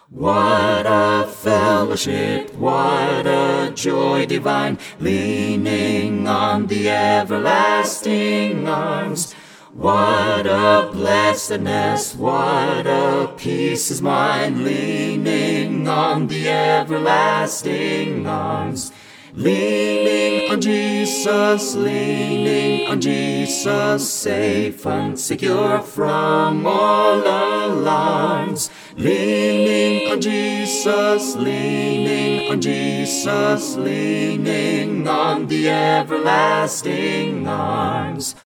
What a fellowship, what a joy divine, leaning on the everlasting arms. What a blessedness, what a peace is mine, leaning on the everlasting arms. Leaning on Jesus, safe and secure from all alarms. Leaning on Jesus, leaning on the everlasting arms.